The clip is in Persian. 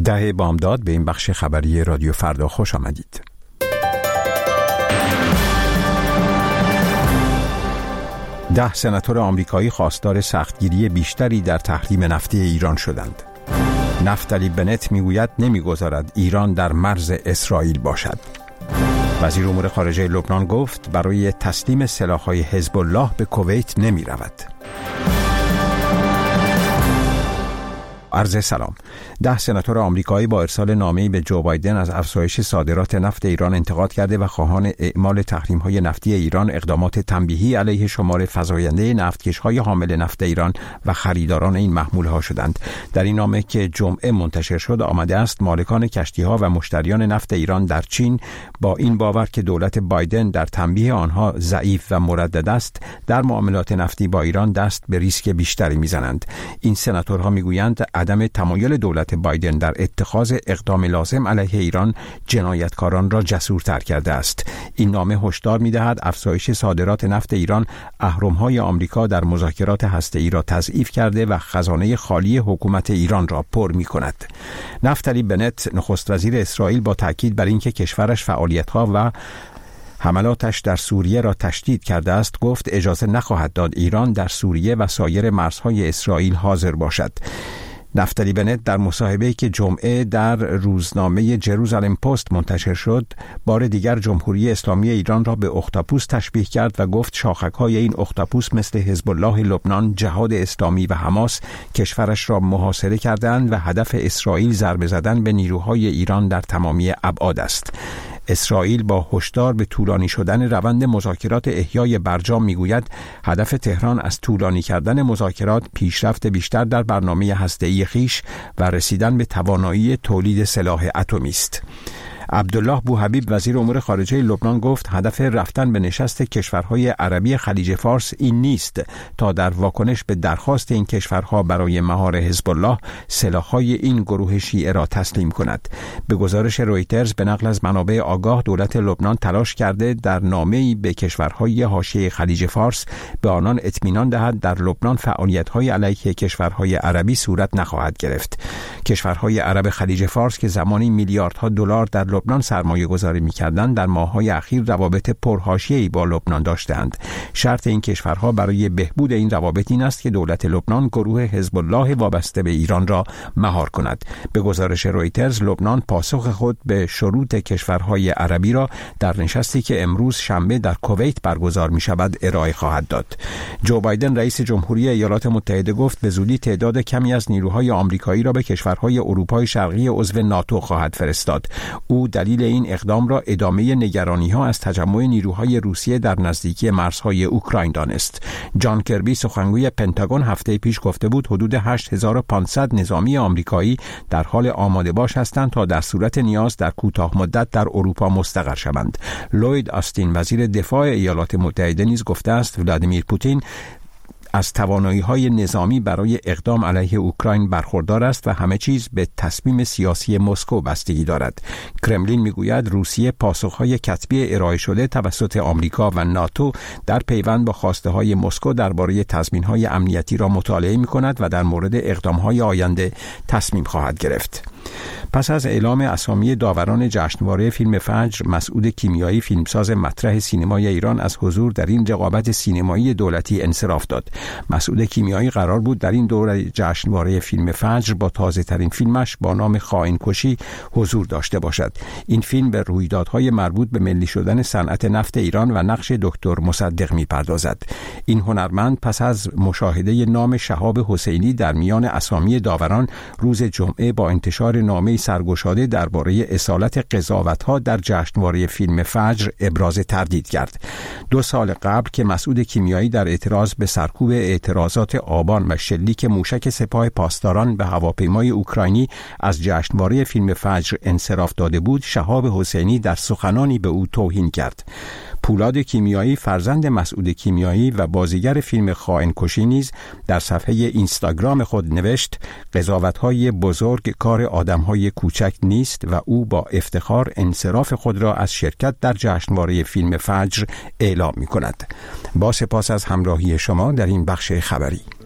10 بامداد به این بخش خبری رادیو فردا خوش آمدید. ده سناتور آمریکایی خواستار سختگیری بیشتری در تحریم نفتی ایران شدند. نفتالی بنت میگوید نمیگذارد ایران در مرز اسرائیل باشد. وزیر امور خارجه لبنان گفت برای تسلیم سلاح‌های حزب الله به کویت نمی رود. عرض سلام. 10 سناتور آمریکایی با ارسال نامه‌ای به جو بایدن از افزایش صادرات نفت ایران انتقاد کرده و خواهان اعمال تحریم‌های نفتی ایران اقدامات تنبیهی علیه شمار فزاینده نفتکش‌های حامل نفت ایران و خریداران این محمول‌ها شدند. در این نامه که جمعه منتشر شد آمده است مالکان کشتی‌ها و مشتریان نفت ایران در چین با این باور که دولت بایدن در تنبیه آنها ضعیف و مردد است در معاملات نفتی با ایران دست به ریسک بیشتری می‌زنند. این سناتورها می‌گویند عدم تمایل دولت بایدن در اتخاذ اقدام لازم علیه ایران جنایتکاران را جسورتر کرده است. این نامه هشدار می‌دهد افزایش صادرات نفت ایران اهرم‌های آمریکا در مذاکرات هسته‌ای را تضعیف کرده و خزانه خالی حکومت ایران را پر می‌کند. نفتالی بنت نخست وزیر اسرائیل با تاکید بر اینکه کشورش فعالیت‌ها و حملاتش در سوریه را تشدید کرده است گفت اجازه نخواهد داد ایران در سوریه و سایر مرزهای اسرائیل حاضر باشد. نفتالی بنت در مصاحبه‌ای که جمعه در روزنامه جروزالم پست منتشر شد بار دیگر جمهوری اسلامی ایران را به اختاپوس تشبیه کرد و گفت شاخک‌های این اختاپوس مثل حزب الله لبنان، جهاد اسلامی و حماس کشورش را محاصره کردند و هدف اسرائیل ضربه زدن به نیروهای ایران در تمامی ابعاد است. اسرائیل با هشدار به طولانی شدن روند مذاکرات احیای برجام میگوید هدف تهران از طولانی کردن مذاکرات پیشرفت بیشتر در برنامه هسته‌ای خویش و رسیدن به توانایی تولید سلاح اتمی است. عبدالله بوحبیب وزیر امور خارجه لبنان گفت هدف رفتن به نشست کشورهای عربی خلیج فارس این نیست تا در واکنش به درخواست این کشورها برای مهار حزب الله سلاح‌های این گروه شیعه را تسلیم کند. به گزارش رویترز به نقل از منابع آگاه دولت لبنان تلاش کرده در نامه‌ای به کشورهای حاشیه خلیج فارس به آنان اطمینان دهد در لبنان فعالیت‌های علیه کشورهای عربی صورت نخواهد گرفت. کشورهای عرب خلیج فارس که زمانی میلیاردها دلار در لبنان سرمایه گذاری می‌کردند در ماه‌های اخیر روابط پرحاشیه‌ای با لبنان داشتند. شرط این کشورها برای بهبود این روابط این است که دولت لبنان گروه حزب الله وابسته به ایران را مهار کند. به گزارش رویترز لبنان پاسخ خود به شروط کشورهای عربی را در نشستی که امروز شنبه در کویت برگزار می‌شود ارائه خواهد داد. جو بایدن رئیس جمهوری ایالات متحده گفت به زودی تعداد کمی از نیروهای آمریکایی را به کشورهای اروپای شرقی عضو ناتو خواهد فرستاد. او دلیل این اقدام را ادامه نگرانی‌ها از تجمع نیروهای روسیه در نزدیکی مرزهای اوکراین دانست. جان کربی سخنگوی پنتاگون هفته پیش گفته بود حدود 8500 نظامی آمریکایی در حال آماده باش هستند تا در صورت نیاز در کوتاه مدت در اروپا مستقر شوند. لوید آستین وزیر دفاع ایالات متحده نیز گفته است ولادیمیر پوتین از توانایی‌های نظامی برای اقدام علیه اوکراین برخوردار است و همه چیز به تصمیم سیاسی مسکو بستگی دارد. کرملین میگوید روسیه پاسخ‌های کتبی ارائه شده توسط آمریکا و ناتو در پیوند با خواسته‌های مسکو درباره تضمین‌های امنیتی را مطالعه می‌کند و در مورد اقدام‌های آینده تصمیم خواهد گرفت. پس از اعلام اسامی داوران جشنواره فیلم فجر، مسعود کیمیایی فیلمساز مطرح سینمای ایران از حضور در این رقابت سینمایی دولتی انصراف داد. مسعود کیمیایی قرار بود در این دوره جشنواره فیلم فجر با تازه‌ترین فیلمش با نام خائن کشی حضور داشته باشد. این فیلم به رویدادهای مربوط به ملی شدن صنعت نفت ایران و نقش دکتر مصدق می‌پردازد. این هنرمند پس از مشاهده نام شهاب حسینی در میان اسامی داوران روز جمعه با انتشار نامه سرگشاده درباره اصالت قضاوت‌ها در جشنواره فیلم فجر ابراز تردید کرد. 2 سال قبل که مسعود کیمیایی در اعتراض به سرکوب اعتراضات آبان و شلیک موشک سپاه پاسداران به هواپیمای اوکراینی از جشنواره فیلم فجر انصراف داده بود، شهاب حسینی در سخنانی به او توهین کرد. پولاد کیمیایی فرزند مسعود کیمیایی و بازیگر فیلم خائن کشی نیز در صفحه اینستاگرام خود نوشت قضاوت‌های بزرگ کار آدم‌های کوچک نیست و او با افتخار انصراف خود را از شرکت در جشنواره فیلم فجر اعلام می‌کند. با سپاس از همراهی شما در این بخش خبری.